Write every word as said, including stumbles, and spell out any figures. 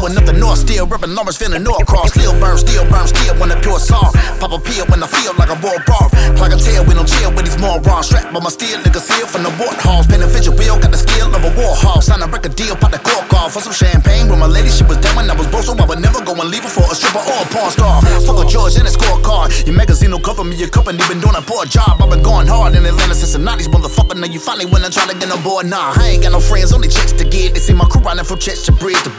Blowing up the north, still ripping numbers, feeling North Cross. Still burn, still burn, still when the pure salt. Pop a pill when I feel like a raw bar. Like a tail, we don't chill with these morons. Strapped by my steel, nigga seal from the warthogs. Beneficial wheel, got the skill of a war hog. Sign a record deal, pop the cork off. For some champagne with my lady, she was down when I was broke, so I would never go and leave her for a stripper or a porn star. Fuck a George and a scorecard. Your magazine will cover me, your company been doing a poor job. I've been going hard in Atlanta since the nineties, motherfucker. Now you finally when I try to get on board. Nah, I ain't got no friends, only checks to get. They see my crew running from chest to bridge to